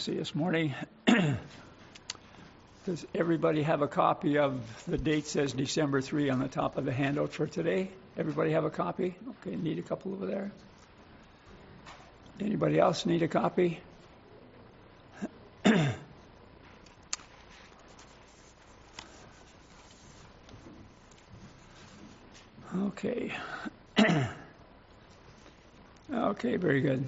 See this morning. Does everybody have a copy of the date says December 3 on the top of the handout for today? Everybody have a copy? Okay, need a couple over there. Anybody else need a copy? Okay. Okay, very good.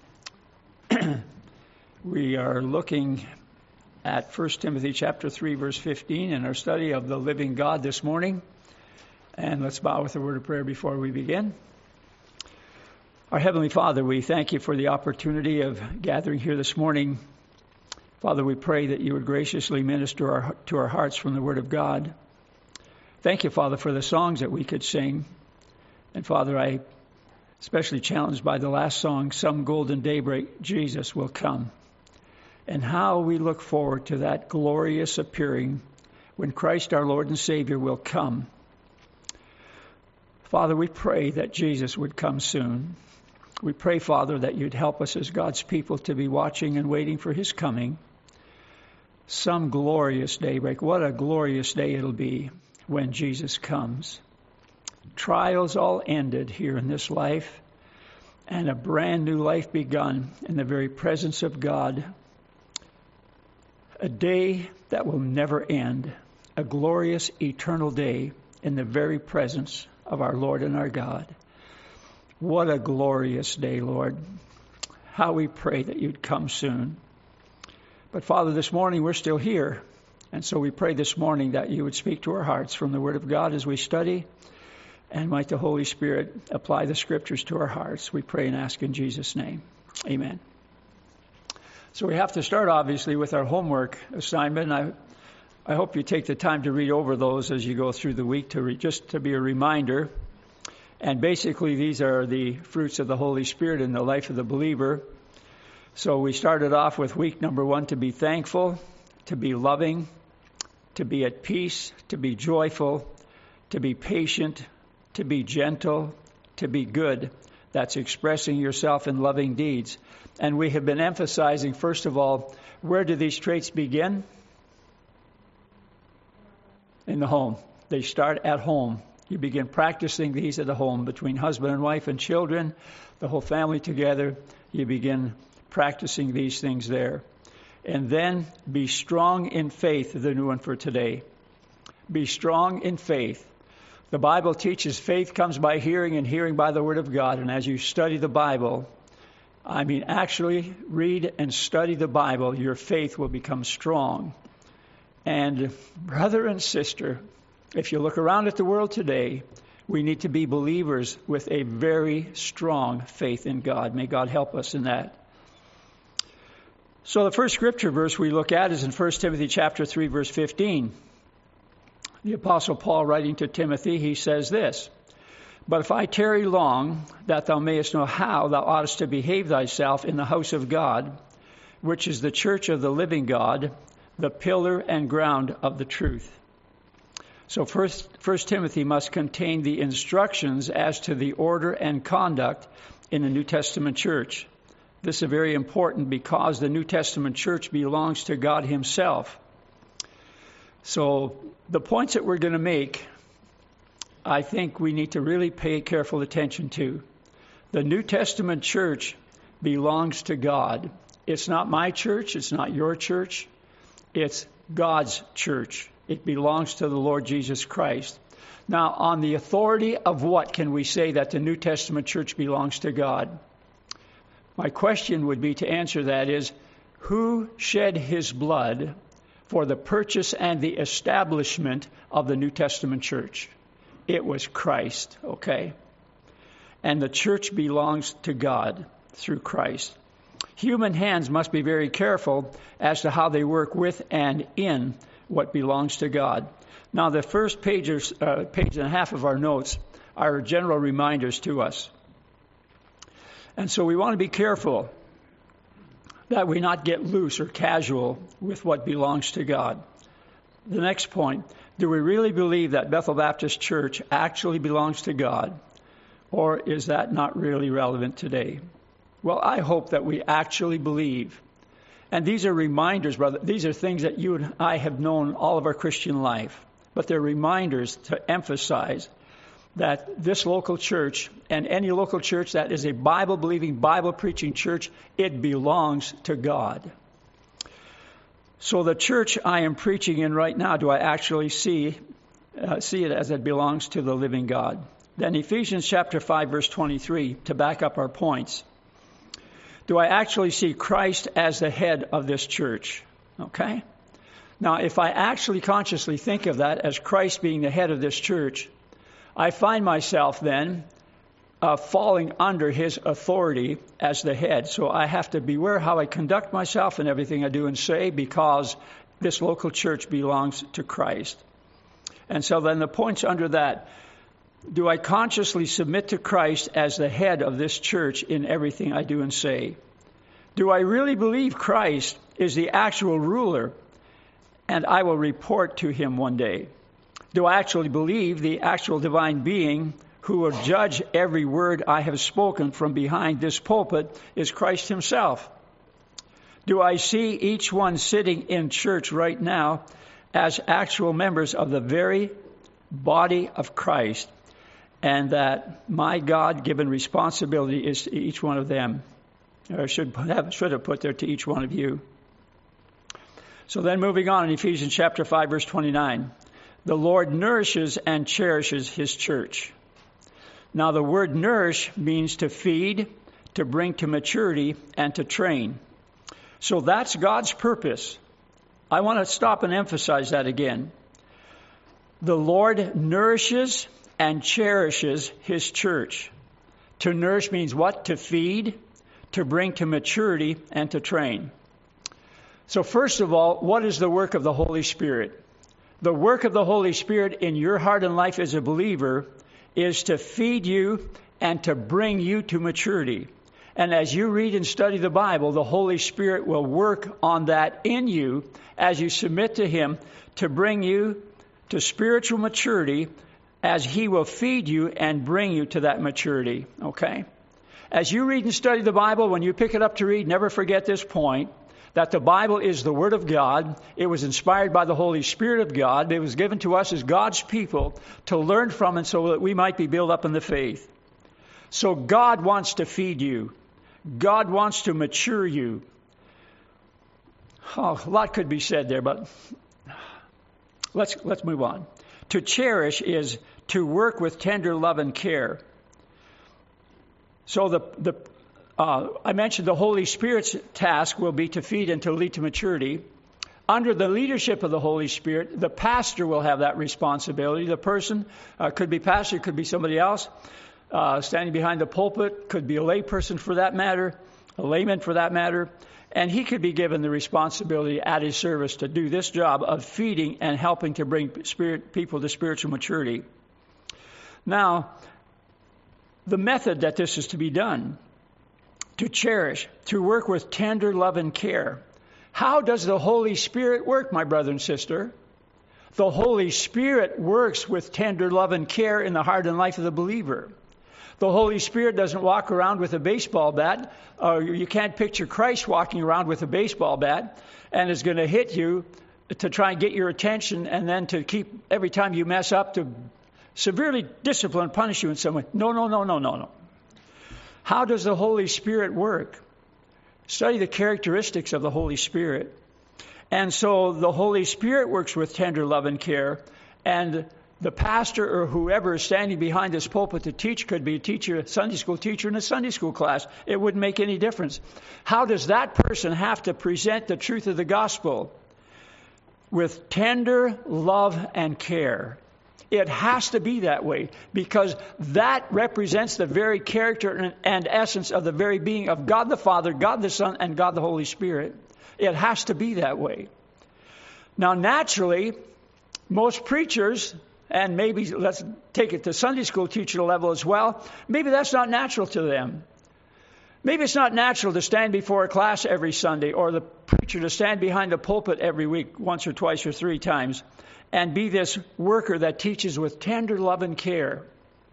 We are looking at 1 Timothy chapter 3, verse 15 in our study of the living God this morning. And let's bow with a word of prayer before we begin. Our Heavenly Father, we thank you for the opportunity of gathering here this morning. Father, we pray that you would graciously minister to our hearts from the Word of God. Thank you, Father, for the songs that we could sing. And Father, I especially challenged by the last song, Some Golden Daybreak, Jesus Will Come. And how we look forward to that glorious appearing when Christ our Lord and Savior will come. Father, we pray that Jesus would come soon. We pray, Father, that you'd help us as God's people to be watching and waiting for his coming. Some glorious daybreak. What a glorious day it'll be when Jesus comes. Trials all ended here in this life, and a brand new life begun in the very presence of God. A day that will never end, a glorious eternal day in the very presence of our Lord and our God. What a glorious day, Lord. How we pray that you'd come soon. But Father, this morning we're still here, and so we pray this morning that you would speak to our hearts from the Word of God as we study, and might the Holy Spirit apply the Scriptures to our hearts. We pray and ask in Jesus' name. Amen. So we have to start, obviously, with our homework assignment. I hope you take the time to read over those as you go through the week, just to be a reminder. And basically, these are the fruits of the Holy Spirit in the life of the believer. So we started off with week number 1, to be thankful, to be loving, to be at peace, to be joyful, to be patient, to be gentle, to be good. That's expressing yourself in loving deeds. And we have been emphasizing, first of all, where do these traits begin? In the home. They start at home. You begin practicing these at the home between husband and wife and children, the whole family together. You begin practicing these things there. And then be strong in faith, the new one for today. Be strong in faith. The Bible teaches faith comes by hearing and hearing by the Word of God. And as you study the Bible, actually read and study the Bible, your faith will become strong. And brother and sister, if you look around at the world today, we need to be believers with a very strong faith in God. May God help us in that. So the first scripture verse we look at is in 1 Timothy chapter 3, verse 15. The Apostle Paul, writing to Timothy, he says this, But if I tarry long, that thou mayest know how thou oughtest to behave thyself in the house of God, which is the church of the living God, the pillar and ground of the truth. So First Timothy must contain the instructions as to the order and conduct in the New Testament church. This is very important because the New Testament church belongs to God himself. So the points that we're going to make, I think we need to really pay careful attention to. The New Testament church belongs to God. It's not my church. It's not your church. It's God's church. It belongs to the Lord Jesus Christ. Now, on the authority of what can we say that the New Testament church belongs to God? My question would be to answer that is, who shed his blood for the purchase and the establishment of the New Testament church? It was Christ, okay? And the church belongs to God through Christ. Human hands must be very careful as to how they work with and in what belongs to God. Now, the first page and a half of our notes are general reminders to us. And so we want to be careful that we not get loose or casual with what belongs to God. The next point, do we really believe that Bethel Baptist Church actually belongs to God? Or is that not really relevant today? Well, I hope that we actually believe And these are reminders, brother. These are things that you and I have known all of our Christian life. But they're reminders to emphasize that this local church and any local church that is a Bible-believing, Bible-preaching church, it belongs to God. So the church I am preaching in right now, do I actually see it as it belongs to the living God? Then Ephesians chapter 5, verse 23, to back up our points. Do I actually see Christ as the head of this church? Okay? Now, if I actually consciously think of that as Christ being the head of this church, I find myself then falling under his authority as the head. So I have to beware how I conduct myself and everything I do and say, because this local church belongs to Christ. And so then the points under that: do I consciously submit to Christ as the head of this church in everything I do and say? Do I really believe Christ is the actual ruler and I will report to him one day? Do I actually believe the actual divine being who will judge every word I have spoken from behind this pulpit is Christ himself? Do I see each one sitting in church right now as actual members of the very body of Christ, and that my God-given responsibility is to each one of them? Or should have put there, to each one of you. So then moving on in Ephesians chapter 5, verse 29. The Lord nourishes and cherishes his church. Now the word nourish means to feed, to bring to maturity, and to train. So that's God's purpose. I want to stop and emphasize that again. The Lord nourishes and cherishes his church. To nourish means what? To feed, to bring to maturity, and to train. So first of all, what is the work of the Holy Spirit? The work of the Holy Spirit in your heart and life as a believer is to feed you and to bring you to maturity. And as you read and study the Bible, the Holy Spirit will work on that in you as you submit to him to bring you to spiritual maturity, as he will feed you and bring you to that maturity. Okay? As you read and study the Bible, when you pick it up to read, never forget this point, that the Bible is the Word of God. It was inspired by the Holy Spirit of God. It was given to us as God's people to learn from it so that we might be built up in the faith. So God wants to feed you. God wants to mature you. Oh, a lot could be said there, but let's move on. To cherish is to work with tender love and care. So I mentioned the Holy Spirit's task will be to feed and to lead to maturity. Under the leadership of the Holy Spirit, the pastor will have that responsibility. The person could be pastor, could be somebody else standing behind the pulpit, could be a lay person for that matter, a layman for that matter, and he could be given the responsibility at his service to do this job of feeding and helping to bring people to spiritual maturity. Now, the method that this is to be done: to cherish, to work with tender love and care. How does the Holy Spirit work, my brother and sister? The Holy Spirit works with tender love and care in the heart and life of the believer. The Holy Spirit doesn't walk around with a baseball bat. You can't picture Christ walking around with a baseball bat and is going to hit you to try and get your attention, and then to keep, every time you mess up, to severely discipline, punish you in some way. No. How does the Holy Spirit work? Study the characteristics of the Holy Spirit. And so the Holy Spirit works with tender love and care, and the pastor or whoever is standing behind this pulpit to teach could be a teacher, a Sunday school teacher in a Sunday school class. It wouldn't make any difference. How does that person have to present the truth of the gospel? With tender love and care. It has to be that way, because that represents the very character and essence of the very being of God the Father, God the Son, and God the Holy Spirit. It has to be that way. Now, naturally, most preachers, and maybe let's take it to Sunday school teacher level as well, maybe that's not natural to them. Maybe it's not natural to stand before a class every Sunday, or the preacher to stand behind the pulpit every week, once or twice or three times, and be this worker that teaches with tender love and care.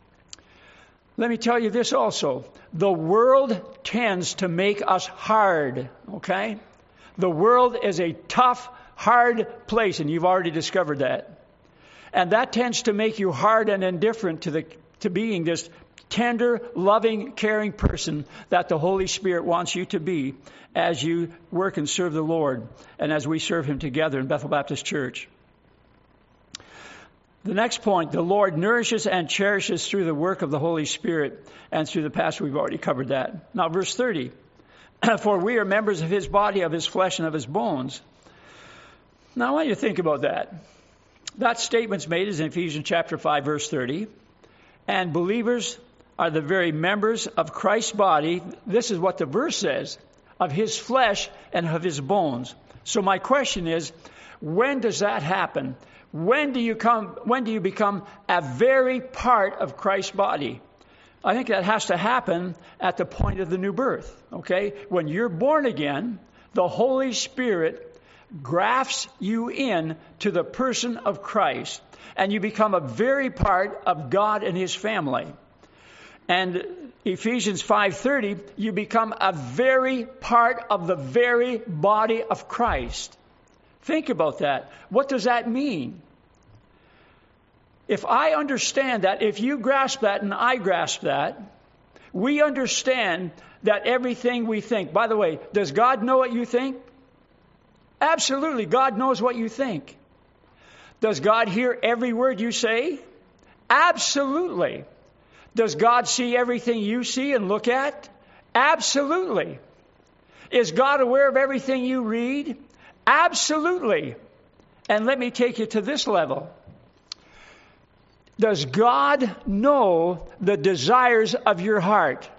Let me tell you this also. The world tends to make us hard, okay? The world is a tough, hard place, and you've already discovered that. And that tends to make you hard and indifferent to being this tender, loving, caring person that the Holy Spirit wants you to be as you work and serve the Lord and as we serve Him together in Bethel Baptist Church. The next point, the Lord nourishes and cherishes through the work of the Holy Spirit and through the pastor. We've already covered that. Now, verse 30. For we are members of His body, of His flesh, and of His bones. Now, I want you to think about that. That statement's made is in Ephesians chapter 5, verse 30. And believers are the very members of Christ's body. This is what the verse says, of His flesh and of His bones. So my question is, when does that happen? When do you become a very part of Christ's body? I think that has to happen at the point of the new birth. Okay? When you're born again, the Holy Spirit grafts you in to the person of Christ, and you become a very part of God and His family. And Ephesians 5:30, you become a very part of the very body of Christ. Think about that. What does that mean? If I understand that, if you grasp that and I grasp that, we understand that everything we think. By the way, does God know what you think? Absolutely, God knows what you think. Does God hear every word you say? Absolutely. Does God see everything you see and look at? Absolutely. Is God aware of everything you read? Absolutely. And let me take you to this level. Does God know the desires of your heart?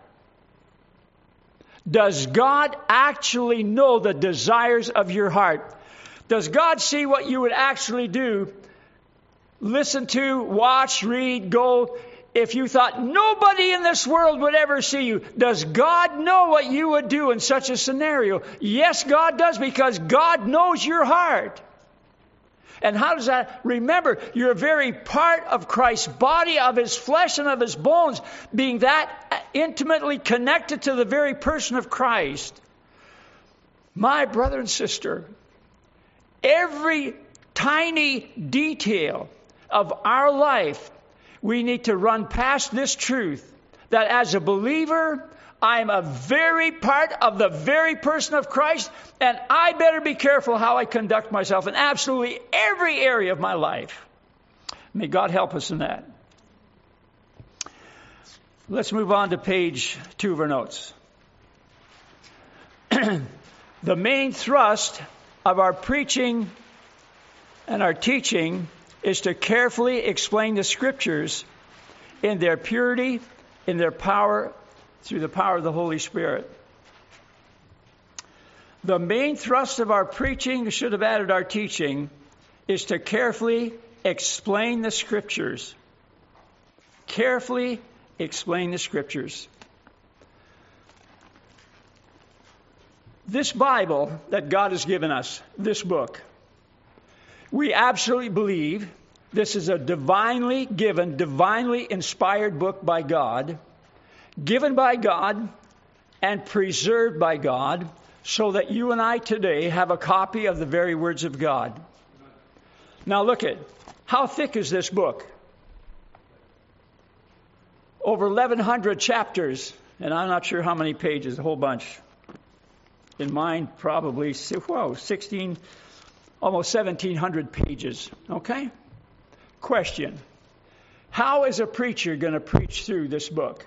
Does God actually know the desires of your heart? Does God see what you would actually do? Listen to, watch, read, go. If you thought nobody in this world would ever see you, does God know what you would do in such a scenario? Yes, God does, because God knows your heart. And how does that? Remember, you're a very part of Christ's body, of His flesh and of His bones, being that intimately connected to the very person of Christ. My brother and sister, every tiny detail of our life, we need to run past this truth that as a believer, I'm a very part of the very person of Christ, and I better be careful how I conduct myself in absolutely every area of my life. May God help us in that. Let's move on to page 2 of our notes. The main thrust of our preaching and our teaching is to carefully explain the Scriptures in their purity, in their power, through the power of the Holy Spirit. The main thrust of our preaching, should have added our teaching, is to carefully explain the Scriptures. Carefully explain the Scriptures. This Bible that God has given us, this book, we absolutely believe this is a divinely given, divinely inspired book by God, given by God and preserved by God, so that you and I today have a copy of the very words of God. Now look at, how thick is this book? Over 1,100 chapters, and I'm not sure how many pages, a whole bunch. In mine, probably, 16, almost 1,700 pages. Okay? Question. How is a preacher going to preach through this book?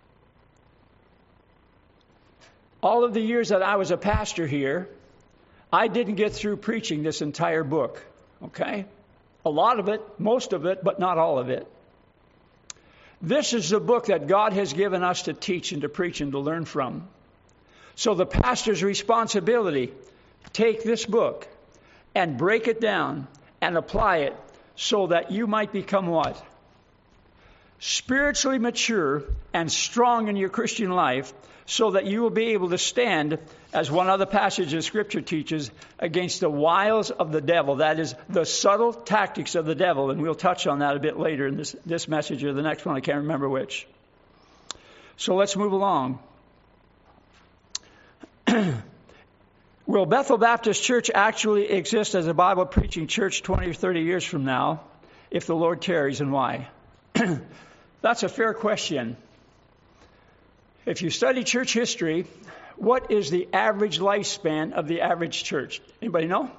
All of the years that I was a pastor here, I didn't get through preaching this entire book. Okay? A lot of it, most of it, but not all of it. This is the book that God has given us to teach and to preach and to learn from. So the pastor's responsibility, take this book and break it down and apply it so that you might become what? Spiritually mature and strong in your Christian life, so that you will be able to stand, as one other passage of Scripture teaches, against the wiles of the devil. That is, the subtle tactics of the devil. And we'll touch on that a bit later in this message or the next one. I can't remember which. So let's move along. Will Bethel Baptist Church actually exist as a Bible preaching church 20 or 30 years from now if the Lord tarries, and why? That's a fair question. If you study church history, what is the average lifespan of the average church? Anybody know?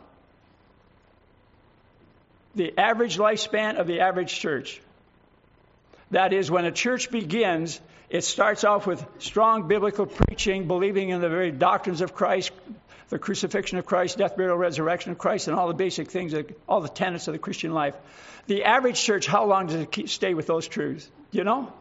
The average lifespan of the average church. That is, when a church begins, it starts off with strong biblical preaching, believing in the very doctrines of Christ, the crucifixion of Christ, death, burial, resurrection of Christ, and all the basic things, all the tenets of the Christian life. The average church, how long does it stay with those truths? Do you know?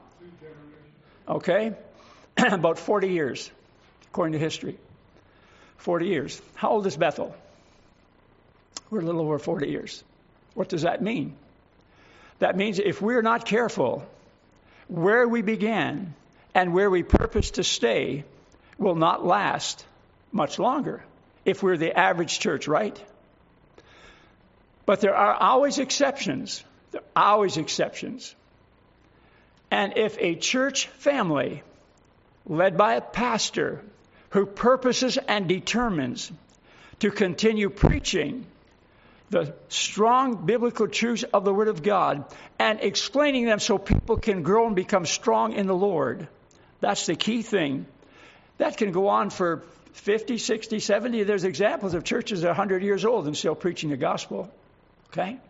Okay. About 40 years, according to history. 40 years. How old is Bethel? We're a little over 40 years. What does that mean? That means if we're not careful, where we began and where we purpose to stay will not last much longer if we're the average church, right? But there are always exceptions. There are always exceptions. And if a church family led by a pastor who purposes and determines to continue preaching the strong biblical truths of the Word of God and explaining them so people can grow and become strong in the Lord, that's the key thing. That can go on for 50, 60, 70. There's examples of churches that are 100 years old and still preaching the gospel. Okay?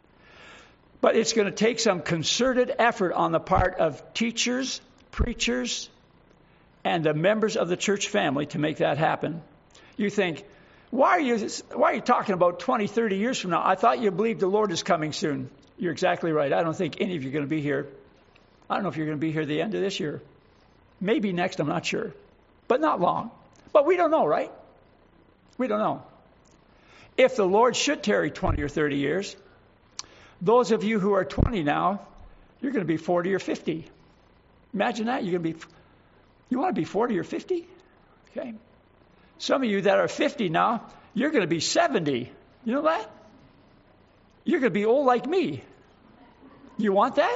But it's going to take some concerted effort on the part of teachers, preachers, and the members of the church family to make that happen. You think, why are you talking about 20, 30 years from now? I thought you believed the Lord is coming soon. You're exactly right. I don't think any of you are going to be here. I don't know if you're going to be here at the end of this year. Maybe next, I'm not sure. But not long. But we don't know, right? We don't know. If the Lord should tarry 20 or 30 years, those of you who are 20 now, you're going to be 40 or 50. Imagine that. You want to be 40 or 50? Okay. Some of you that are 50 now, you're going to be 70. You know that? You're going to be old like me. You want that?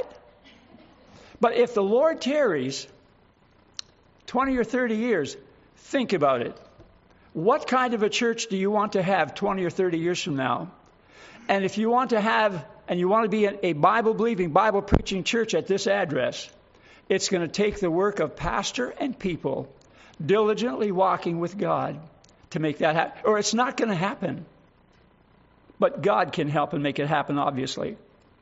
But if the Lord tarries 20 or 30 years, think about it. What kind of a church do you want to have 20 or 30 years from now? And if you want to have, and you want to be a Bible-believing, Bible-preaching church at this address, it's going to take the work of pastor and people diligently walking with God to make that happen. Or it's not going to happen. But God can help and make it happen, obviously.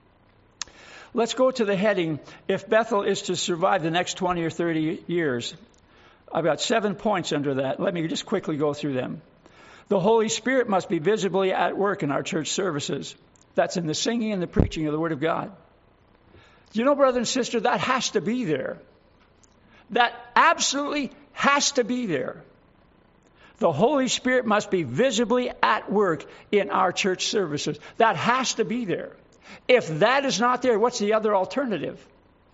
Let's go to the heading, if Bethel is to survive the next 20 or 30 years. I've got 7 points under that. Let me just quickly go through them. The Holy Spirit must be visibly at work in our church services. That's in the singing and the preaching of the Word of God. You know, brother and sister, that has to be there. That absolutely has to be there. The Holy Spirit must be visibly at work in our church services. That has to be there. If that is not there, what's the other alternative?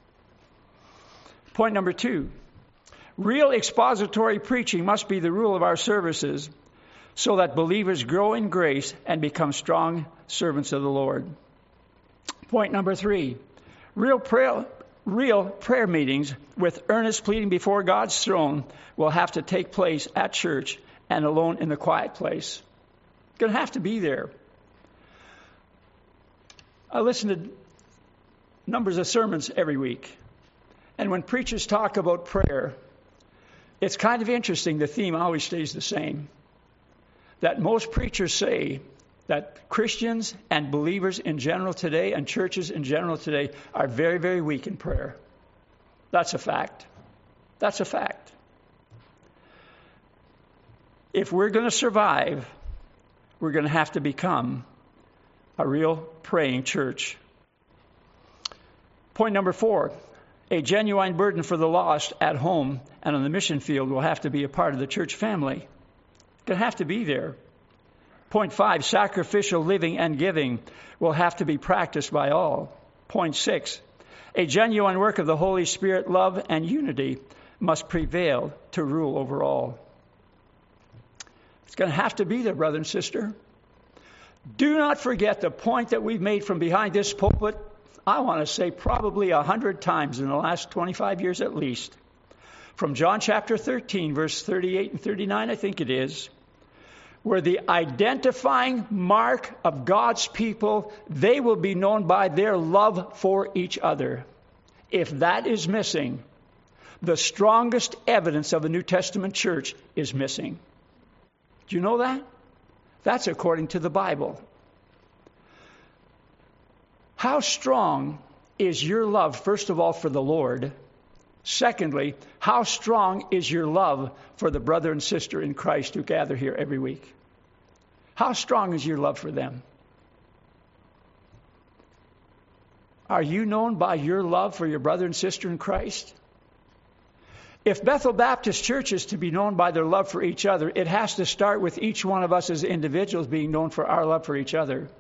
Point number 2. Real expository preaching must be the rule of our services so that believers grow in grace and become strong servants of the Lord. Point number 3. Real prayer meetings with earnest pleading before God's throne will have to take place at church and alone in the quiet place. It's going to have to be there. I listen to numbers of sermons every week. And when preachers talk about prayer, it's kind of interesting. The theme always stays the same. That most preachers say that Christians and believers in general today and churches in general today are very, very weak in prayer. That's a fact. That's a fact. If we're going to survive, we're going to have to become a real praying church. Point number 4. A genuine burden for the lost at home and on the mission field will have to be a part of the church family. It's going to have to be there. Point 5, sacrificial living and giving will have to be practiced by all. Point 6, a genuine work of the Holy Spirit, love, and unity must prevail to rule over all. It's going to have to be there, brother and sister. Do not forget the point that we've made from behind this pulpit, I want to say probably 100 times in the last 25 years at least. From John chapter 13, verse 38 and 39, I think it is, were the identifying mark of God's people. They will be known by their love for each other. If that is missing, the strongest evidence of a New Testament church is missing. Do you know that? That's according to the Bible. How strong is your love, first of all, for the Lord? Secondly, how strong is your love for the brother and sister in Christ who gather here every week? How strong is your love for them? Are you known by your love for your brother and sister in Christ? If Bethel Baptist Church is to be known by their love for each other, it has to start with each one of us as individuals being known for our love for each other.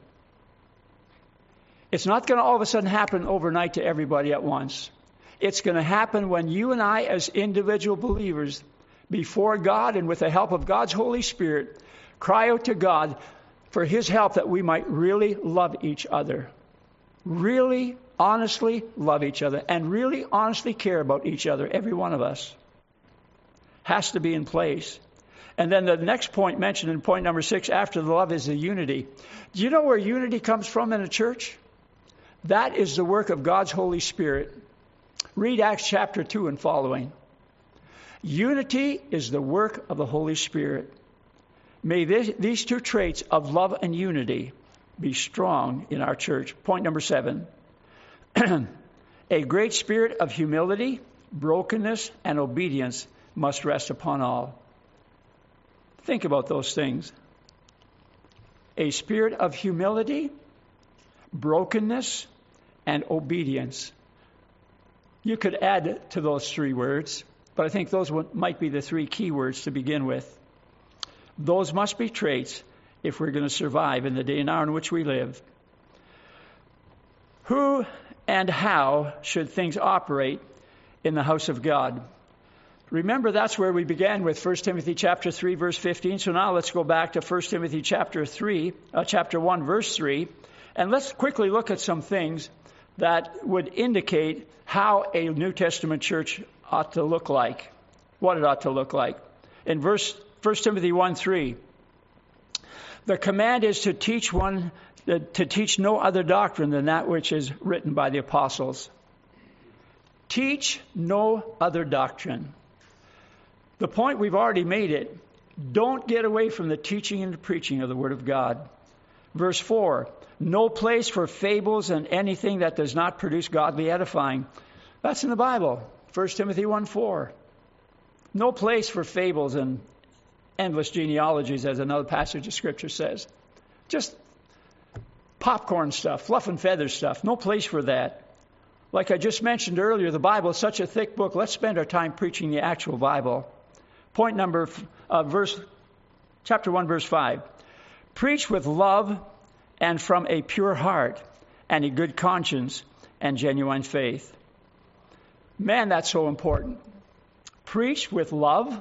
It's not going to all of a sudden happen overnight to everybody at once. It's going to happen when you and I, as individual believers, before God and with the help of God's Holy Spirit, cry out to God for His help that we might really love each other. Really, honestly love each other and really honestly care about each other. Every one of us has to be in place. And then the next point mentioned in point number 6 after the love is the unity. Do you know where unity comes from in a church? That is the work of God's Holy Spirit. Read Acts chapter 2 and following. Unity is the work of the Holy Spirit. May these two traits of love and unity be strong in our church. Point number 7. A great spirit of humility, brokenness, and obedience must rest upon all. Think about those things. A spirit of humility, brokenness, and obedience. You could add to those 3 words, but I think those might be the 3 key words to begin with. Those must be traits if we're going to survive in the day and hour in which we live. Who and how should things operate in the house of God? Remember, that's where we began with 1 Timothy chapter 3, verse 15. So now let's go back to 1 Timothy chapter 1, verse 3. And let's quickly look at some things that would indicate how a New Testament church ought to look like, what it ought to look like. In 1 Timothy 1:3, the command is to teach no other doctrine than that which is written by the apostles. Teach no other doctrine. The point, we've already made it. Don't get away from the teaching and the preaching of the Word of God. Verse 4, no place for fables and anything that does not produce godly edifying. That's in the Bible, 1 Timothy 1:4. No place for fables and endless genealogies, as another passage of Scripture says. Just popcorn stuff, fluff and feather stuff. No place for that. Like I just mentioned earlier, the Bible is such a thick book. Let's spend our time preaching the actual Bible. Point number, chapter 1, verse 5. Preach with love and from a pure heart and a good conscience and genuine faith. Man, that's so important. Preach with love,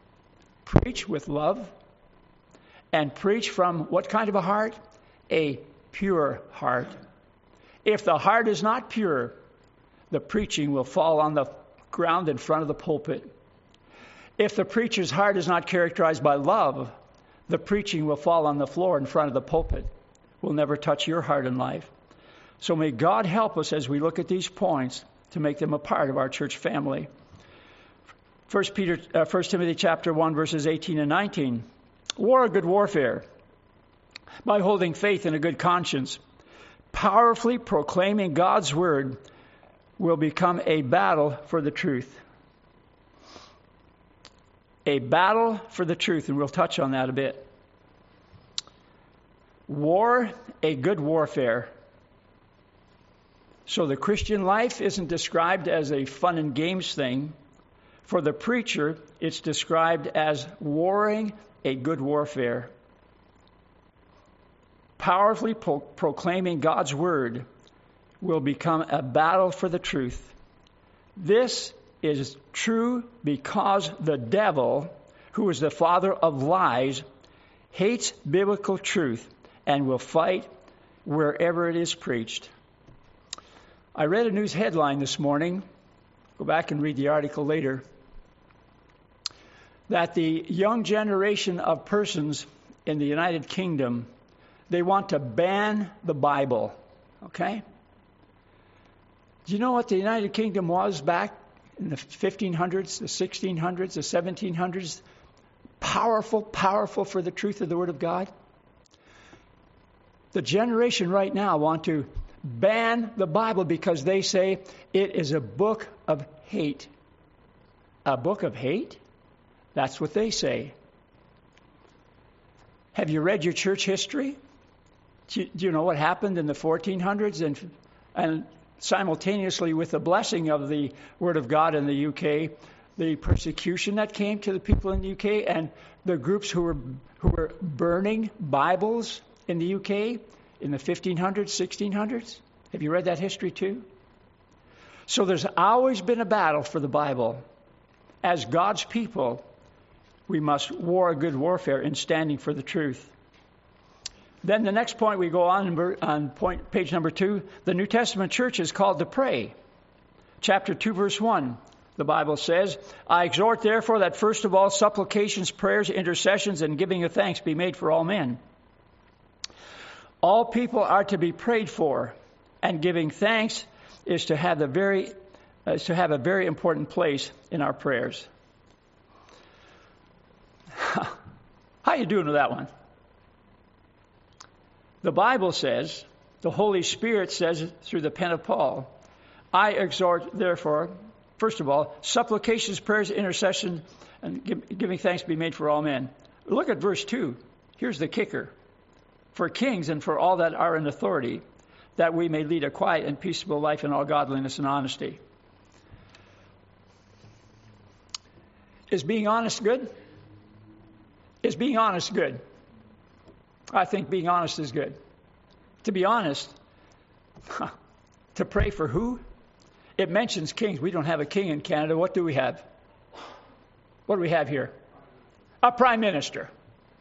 and preach from what kind of a heart? A pure heart. If the heart is not pure, the preaching will fall on the ground in front of the pulpit. If the preacher's heart is not characterized by love, the preaching will fall on the floor in front of the pulpit. Will never touch your heart and life. So may God help us as we look at these points to make them a part of our church family. 1 Timothy chapter 1, verses 18 and 19. War a good warfare by holding faith and a good conscience. Powerfully proclaiming God's word will become a battle for the truth. A battle for the truth, and we'll touch on that a bit. War, a good warfare. So the Christian life isn't described as a fun and games thing. For the preacher, it's described as warring a good warfare. Powerfully proclaiming God's word will become a battle for the truth. This is true because the devil, who is the father of lies, hates biblical truth and will fight wherever it is preached. I read a news headline this morning, go back and read the article later, that the young generation of persons in the United Kingdom, they want to ban the Bible. Okay? Do you know what the United Kingdom was back in the 1500s, the 1600s, the 1700s? Powerful for the truth of the Word of God. The generation right now want to ban the Bible because they say it is a book of hate. A book of hate? That's what they say. Have you read your church history? Do you know what happened in the 1400s and simultaneously with the blessing of the Word of God in the UK, the persecution that came to the people in the UK and the groups who were burning Bibles in the UK in the 1500s, 1600s? Have you read that history too? So there's always been a battle for the Bible. As God's people, we must war a good warfare in standing for the truth. Then the next point we go on page number 2, the New Testament church is called to pray. Chapter 2, verse 1, the Bible says, I exhort therefore that first of all supplications, prayers, intercessions, and giving of thanks be made for all men. All people are to be prayed for, and giving thanks is to have a very important place in our prayers. How you doing with that one? The Bible says, the Holy Spirit says through the pen of Paul, I exhort, therefore, first of all, supplications, prayers, intercession, and giving thanks be made for all men. Look at verse 2. Here's the kicker. For kings and for all that are in authority, that we may lead a quiet and peaceable life in all godliness and honesty. Is being honest good? Is being honest good? I think being honest is good. To be honest, to pray for who? It mentions kings. We don't have a king in Canada. What do we have? What do we have here? A prime minister.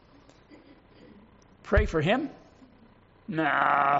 Pray for him? Nah.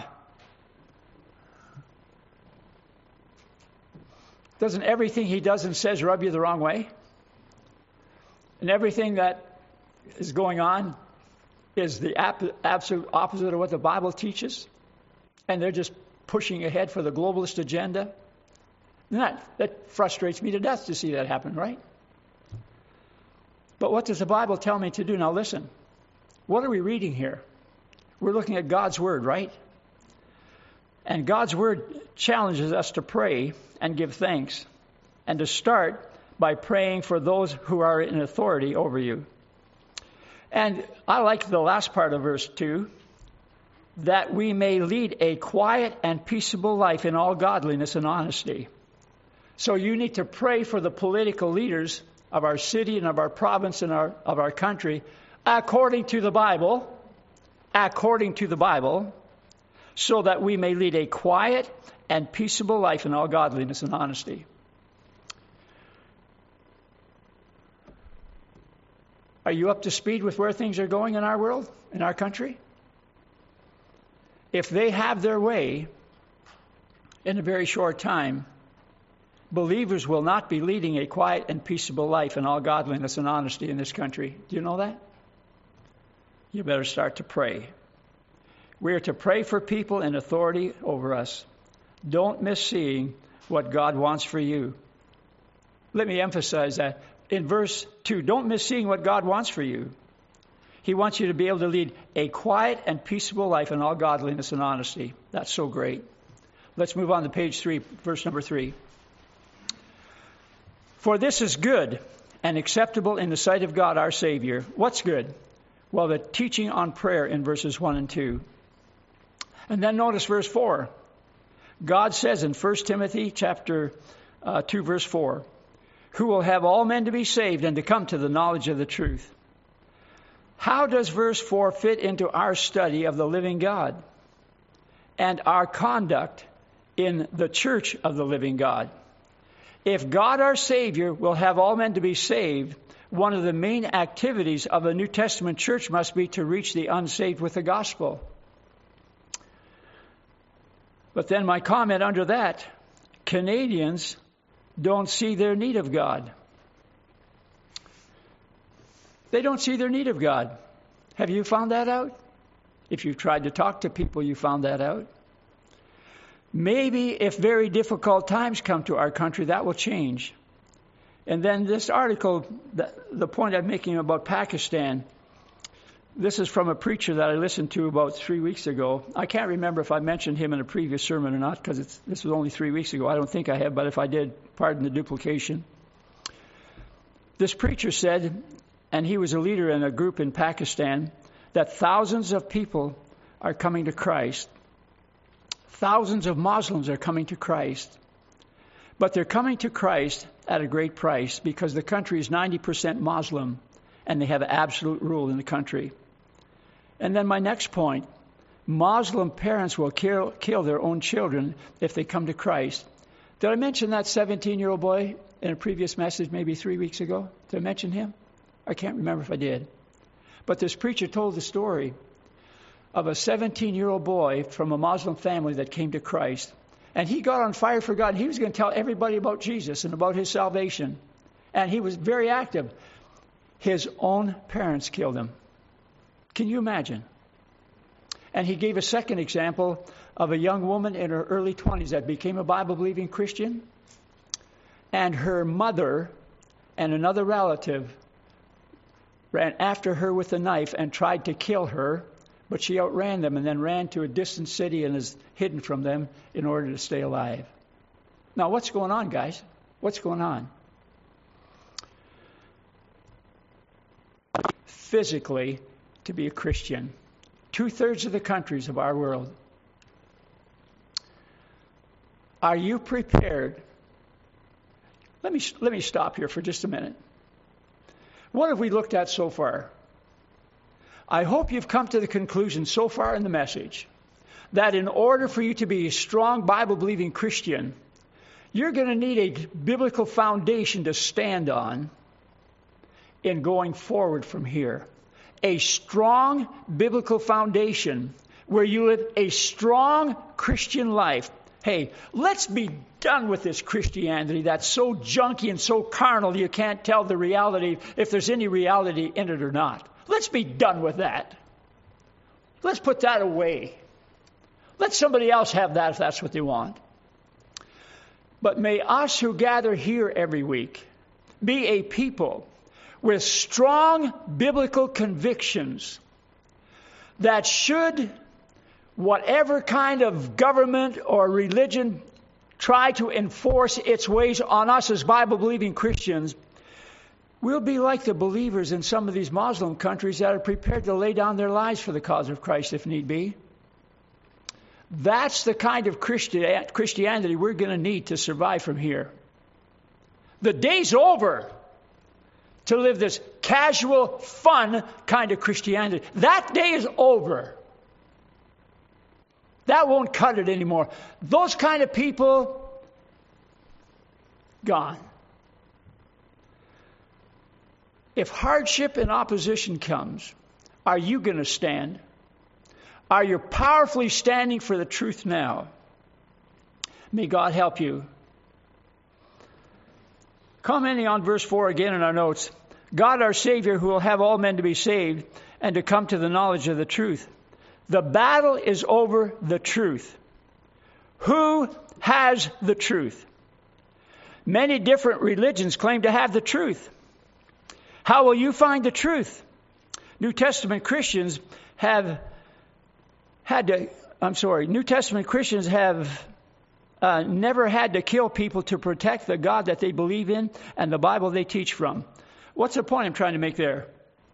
Doesn't everything he does and says rub you the wrong way? And everything that is going on is the absolute opposite of what the Bible teaches? And they're just pushing ahead for the globalist agenda? That frustrates me to death to see that happen, right? But what does the Bible tell me to do? Now listen, what are we reading here? We're looking at God's Word, right? And God's Word challenges us to pray and give thanks, and to start by praying for those who are in authority over you. And I like the last part of verse 2, that we may lead a quiet and peaceable life in all godliness and honesty. So you need to pray for the political leaders of our city and of our province and of our country according to the Bible, so that we may lead a quiet and peaceable life in all godliness and honesty. Are you up to speed with where things are going in our world, in our country? If they have their way in a very short time, believers will not be leading a quiet and peaceable life in all godliness and honesty in this country. Do you know that? You better start to pray. We are to pray for people in authority over us. Don't miss seeing what God wants for you. Let me emphasize that. In verse 2, don't miss seeing what God wants for you. He wants you to be able to lead a quiet and peaceable life in all godliness and honesty. That's so great. Let's move on to page 3, verse number 3. For this is good and acceptable in the sight of God our Savior. What's good? Well, the teaching on prayer in verses 1 and 2. And then notice verse 4. God says in 1 Timothy chapter 2, verse 4, who will have all men to be saved and to come to the knowledge of the truth. How does verse 4 fit into our study of the living God and our conduct in the church of the living God? If God our Savior will have all men to be saved, one of the main activities of the New Testament church must be to reach the unsaved with the gospel. But then my comment under that, Canadians don't see their need of God. They don't see their need of God. Have you found that out? If you've tried to talk to people, you found that out. Maybe if very difficult times come to our country, that will change. And then this article, the point I'm making about Pakistan, this is from a preacher that I listened to about 3 weeks ago. I can't remember if I mentioned him in a previous sermon or not, because this was only 3 weeks ago. I don't think I have, but if I did, pardon the duplication. This preacher said, and he was a leader in a group in Pakistan, that thousands of people are coming to Christ. Thousands of Muslims are coming to Christ. But they're coming to Christ at a great price because the country is 90% Muslim and they have absolute rule in the country. And then my next point, Muslim parents will kill their own children if they come to Christ. Did I mention that 17-year-old boy in a previous message maybe 3 weeks ago? Did I mention him? I can't remember if I did. But this preacher told the story of a 17-year-old boy from a Muslim family that came to Christ. And he got on fire for God. He was going to tell everybody about Jesus and about his salvation. And he was very active. His own parents killed him. Can you imagine? And he gave a second example of a young woman in her early 20s that became a Bible-believing Christian. And her mother and another relative ran after her with a knife and tried to kill her. But she outran them and then ran to a distant city and is hidden from them in order to stay alive. Now, what's going on, guys? What's going on? Physically, to be a Christian. 2/3 of the countries of our world. Are you prepared? Let me stop here for just a minute. What have we looked at so far? I hope you've come to the conclusion so far in the message that in order for you to be a strong Bible-believing Christian, you're going to need a biblical foundation to stand on in going forward from here. A strong biblical foundation where you live a strong Christian life. Hey, let's be done with this Christianity that's so junky and so carnal you can't tell the reality if there's any reality in it or not. Let's be done with that. Let's put that away. Let somebody else have that if that's what they want. But may us who gather here every week be a people with strong biblical convictions that should whatever kind of government or religion try to enforce its ways on us as Bible-believing Christians, we'll be like the believers in some of these Muslim countries that are prepared to lay down their lives for the cause of Christ if need be. That's the kind of Christianity we're going to need to survive from here. The day's over to live this casual, fun kind of Christianity. That day is over. That won't cut it anymore. Those kind of people, gone. If hardship and opposition comes, are you going to stand? Are you powerfully standing for the truth now? May God help you. Commenting on verse 4 again in our notes, God our Savior, who will have all men to be saved and to come to the knowledge of the truth. The battle is over the truth. Who has the truth? Many different religions claim to have the truth. How will you find the truth? New Testament Christians have never had to kill people to protect the God that they believe in and the Bible they teach from. What's the point I'm trying to make there?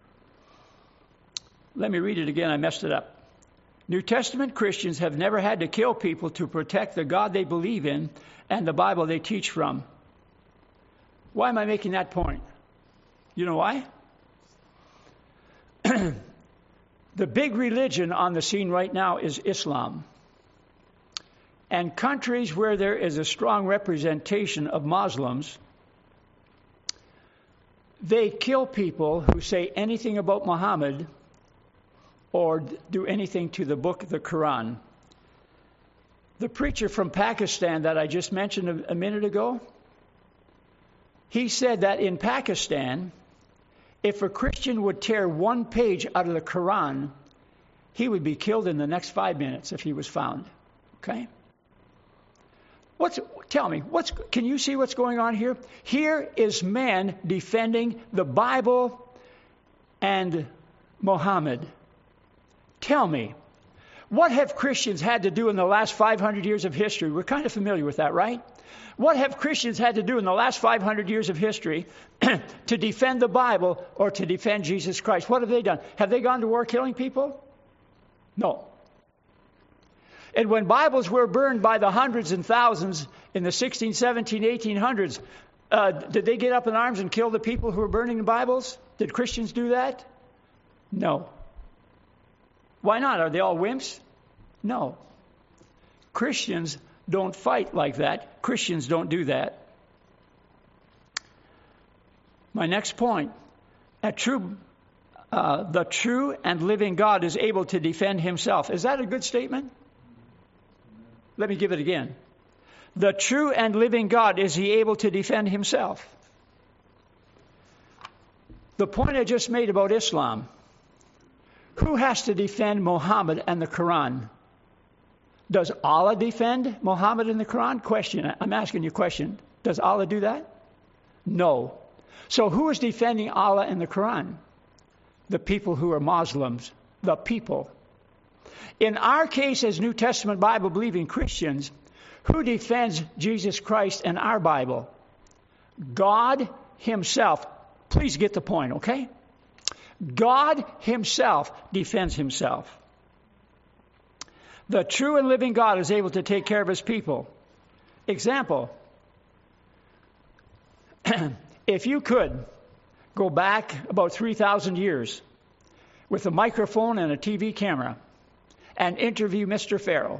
Let me read it again. I messed it up. New Testament Christians have never had to kill people to protect the God they believe in and the Bible they teach from. Why am I making that point? You know why? The big religion on the scene right now is Islam. And countries where there is a strong representation of Muslims, they kill people who say anything about Muhammad or do anything to the book, the Quran. The preacher from Pakistan that I just mentioned a minute ago, he said that in Pakistan, if a Christian would tear one page out of the Quran, he would be killed in the next 5 minutes if he was found. Okay? Tell me, can you see what's going on here? Here is man defending the Bible and Muhammad. Tell me, what have Christians had to do in the last 500 years of history? We're kind of familiar with that, right? What have Christians had to do in the last 500 years of history to defend the Bible or to defend Jesus Christ? What have they done? Have they gone to war killing people? No. And when Bibles were burned by the hundreds and thousands in the 16, 17, 1800s, did they get up in arms and kill the people who were burning the Bibles? Did Christians do that? No. Why not? Are they all wimps? No. Christians don't fight like that. Christians don't do that. My next point, the true and living God is able to defend himself. Is that a good statement? Let me give it again. The true and living God, is he able to defend himself? The point I just made about Islam, who has to defend Muhammad and the Quran? Does Allah defend Muhammad and the Quran? Question. I'm asking you a question. Does Allah do that? No. So who is defending Allah and the Quran? The people who are Muslims. The people. In our case, as New Testament Bible-believing Christians, who defends Jesus Christ and our Bible? God himself. Please get the point, okay? God himself defends himself. The true and living God is able to take care of his people. Example, if you could go back about 3,000 years with a microphone and a TV camera and interview Mr. Pharaoh.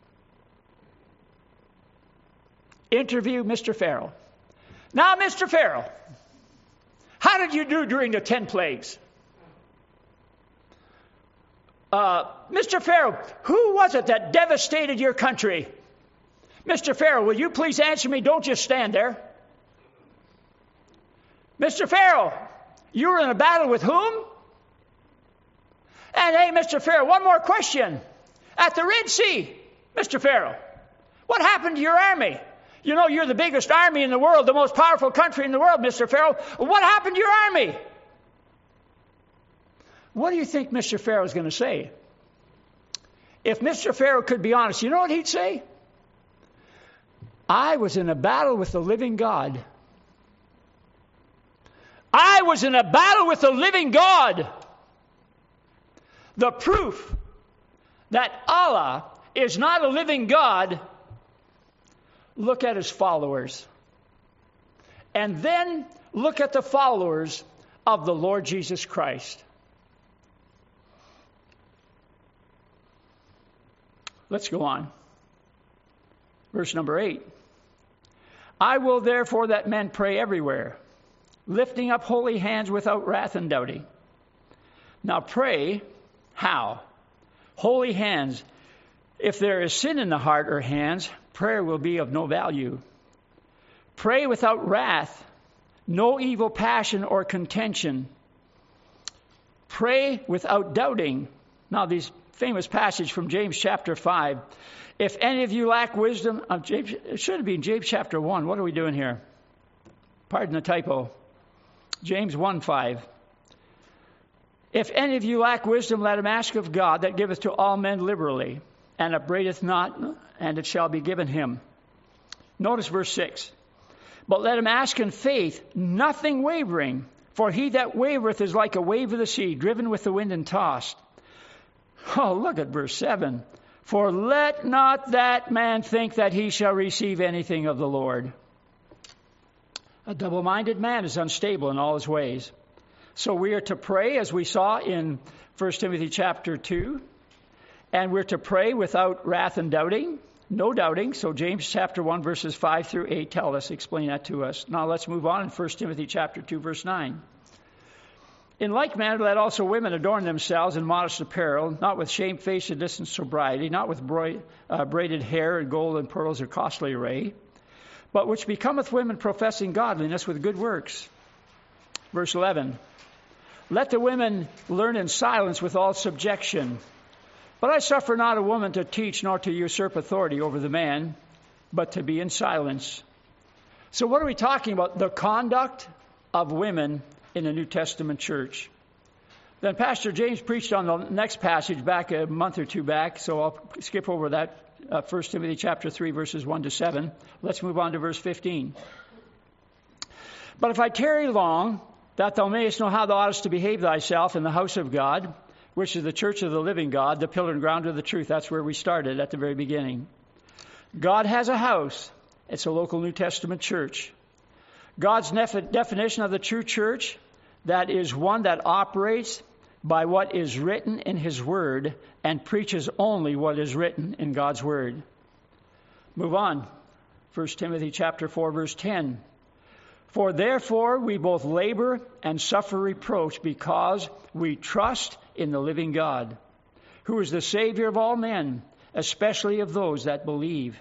Interview Mr. Pharaoh. Now, Mr. Pharaoh, how did you do during the 10 plagues? Mr. Pharaoh, who was it that devastated your country? Mr. Pharaoh, will you please answer me? Don't just stand there. Mr. Pharaoh, you were in a battle with whom? And hey, Mr. Pharaoh, one more question. At the Red Sea, Mr. Pharaoh, what happened to your army? You know, you're the biggest army in the world, the most powerful country in the world, Mr. Pharaoh. What happened to your army? What do you think Mr. Pharaoh is going to say? If Mr. Pharaoh could be honest, you know what he'd say? I was in a battle with the living God. I was in a battle with the living God. The proof that Allah is not a living God, look at his followers. And then look at the followers of the Lord Jesus Christ. Let's go on. Verse number 8. I will therefore that men pray everywhere, lifting up holy hands without wrath and doubting. Now pray, how? Holy hands. If there is sin in the heart or hands, prayer will be of no value. Pray without wrath, no evil passion or contention. Pray without doubting. Now these famous passage from James chapter 5. If any of you lack wisdom, it should have been James chapter 1. What are we doing here? Pardon the typo. James 1:5. If any of you lack wisdom, let him ask of God, that giveth to all men liberally, and upbraideth not, and it shall be given him. Notice verse 6. But let him ask in faith, nothing wavering, for he that wavereth is like a wave of the sea, driven with the wind and tossed. Oh, look at verse 7. For let not that man think that he shall receive anything of the Lord. A double-minded man is unstable in all his ways. So we are to pray, as we saw in 1 Timothy chapter 2. And we're to pray without wrath and doubting. No doubting. So James chapter 1 verses 5 through 8 tell us, explain that to us. Now let's move on in 1 Timothy chapter 2 verse 9. In like manner, let also women adorn themselves in modest apparel, not with shamefacedness and sobriety, not with braided hair and gold and pearls or costly array, but which becometh women professing godliness with good works. Verse 11. Let the women learn in silence with all subjection. But I suffer not a woman to teach nor to usurp authority over the man, but to be in silence. So what are we talking about? The conduct of women in the New Testament church. Then Pastor James preached on the next passage back a month or two back, so I'll skip over that, 1 Timothy chapter 3, verses 1 to 7. Let's move on to verse 15. But if I tarry long, that thou mayest know how thou oughtest to behave thyself in the house of God, which is the church of the living God, the pillar and ground of the truth. That's where we started at the very beginning. God has a house. It's a local New Testament church. God's definition of the true church, that is one that operates by what is written in His Word and preaches only what is written in God's Word. Move on. 1 Timothy chapter 4, verse 10. For therefore we both labor and suffer reproach because we trust in the living God, who is the Savior of all men, especially of those that believe.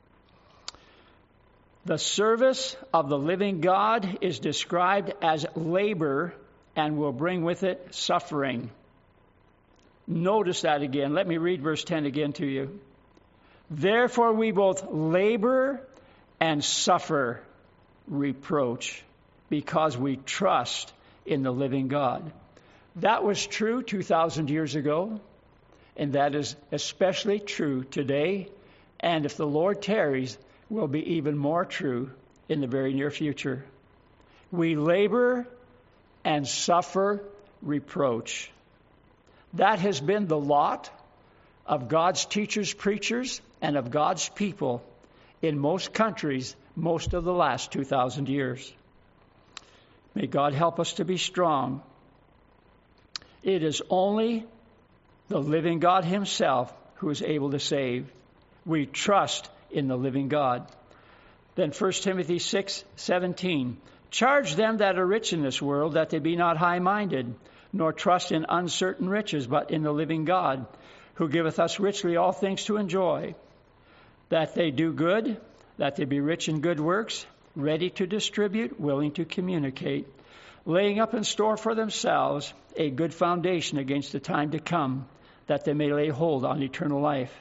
The service of the living God is described as labor and will bring with it suffering. Notice that again. Let me read verse 10 again to you. Therefore we both labor and suffer reproach because we trust in the living God. That was true 2,000 years ago, and that is especially true today, and if the Lord tarries, will be even more true in the very near future. We labor and suffer reproach. That has been the lot of God's teachers, preachers, and of God's people in most countries most of the last 2,000 years. May God help us to be strong. It is only the living God Himself who is able to save. We trust in the living God. Then 1 Timothy 6:17. Charge them that are rich in this world that they be not high-minded, nor trust in uncertain riches, but in the living God, who giveth us richly all things to enjoy. That they do good, that they be rich in good works, ready to distribute, willing to communicate, laying up in store for themselves a good foundation against the time to come, that they may lay hold on eternal life.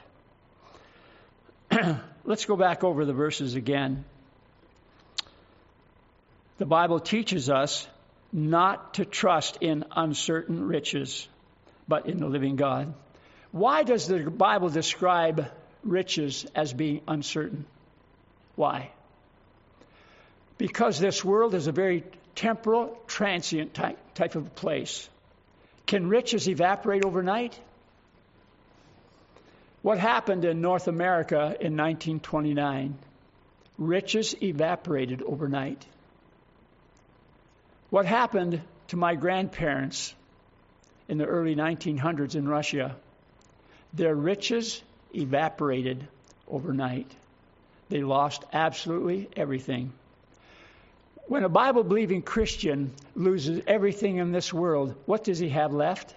Let's go back over the verses again. The Bible teaches us not to trust in uncertain riches, but in the living God. Why does the Bible describe riches as being uncertain? Why? Because this world is a very temporal, transient type of place. Can riches evaporate overnight? What happened in North America in 1929? Riches evaporated overnight. What happened to my grandparents in the early 1900s in Russia? Their riches evaporated overnight. They lost absolutely everything. When a Bible-believing Christian loses everything in this world, what does he have left?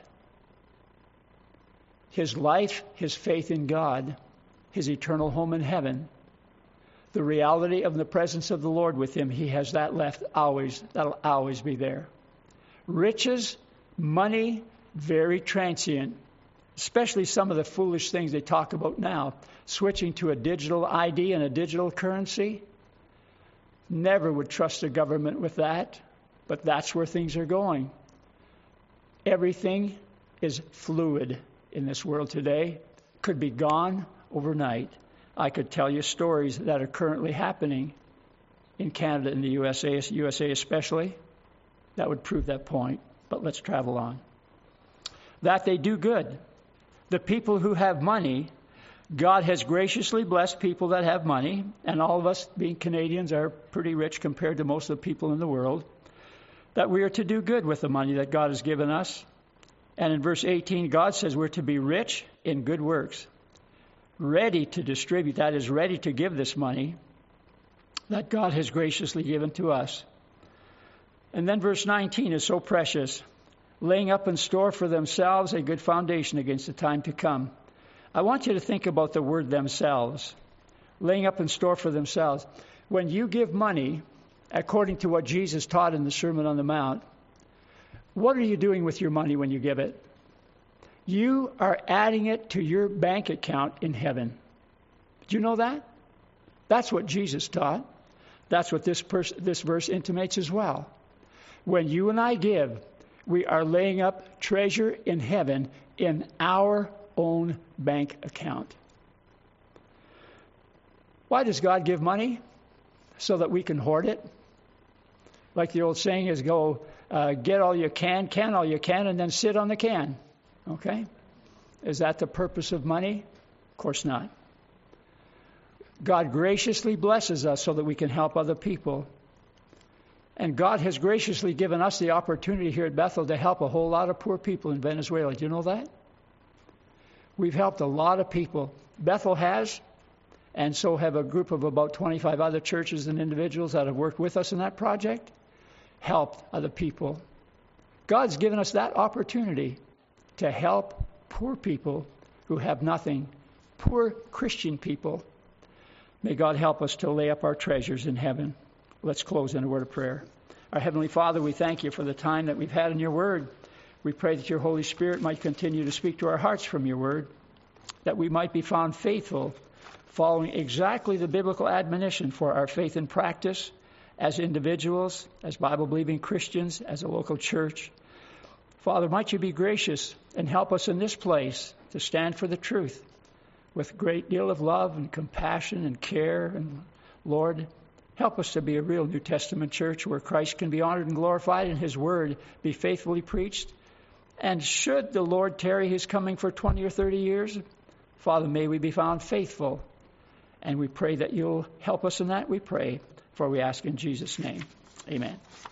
His life, his faith in God, his eternal home in heaven, the reality of the presence of the Lord with him, he has that left always. That'll always be there. Riches, money, very transient, especially some of the foolish things they talk about now, switching to a digital ID and a digital currency. Never would trust the government with that, but that's where things are going. Everything is fluid in this world today, could be gone overnight. I could tell you stories that are currently happening in Canada and the USA especially, that would prove that point. But let's travel on. That they do good. The people who have money, God has graciously blessed people that have money, and all of us being Canadians are pretty rich compared to most of the people in the world, that we are to do good with the money that God has given us. And in verse 18, God says we're to be rich in good works, ready to distribute, that is, ready to give this money that God has graciously given to us. And then verse 19 is so precious, laying up in store for themselves a good foundation against the time to come. I want you to think about the word themselves, laying up in store for themselves. When you give money, according to what Jesus taught in the Sermon on the Mount, What are you doing with your money when you give it? You are adding it to your bank account in heaven. Did you know that? That's what Jesus taught. That's what this verse intimates as well. When you and I give, we are laying up treasure in heaven in our own bank account. Why does God give money? So that we can hoard it. Like the old saying is, go get all you can all you can, and then sit on the can. Okay? Is that the purpose of money? Of course not. God graciously blesses us so that we can help other people. And God has graciously given us the opportunity here at Bethel to help a whole lot of poor people in Venezuela. Do you know that? We've helped a lot of people. Bethel has, and so have a group of about 25 other churches and individuals that have worked with us in that project, helped other people. God's given us that opportunity to help poor people who have nothing, poor Christian people. May God help us to lay up our treasures in heaven. Let's close in a word of prayer. Our Heavenly Father, we thank you for the time that we've had in your word. We pray that your Holy Spirit might continue to speak to our hearts from your word, that we might be found faithful, following exactly the biblical admonition for our faith and practice as individuals, as Bible-believing Christians, as a local church. Father, might you be gracious and help us in this place to stand for the truth with a great deal of love and compassion and care. And Lord, help us to be a real New Testament church where Christ can be honored and glorified and his word be faithfully preached. And should the Lord tarry his coming for 20 or 30 years, Father, may we be found faithful. And we pray that you'll help us in that, we pray, for we ask in Jesus' name. Amen.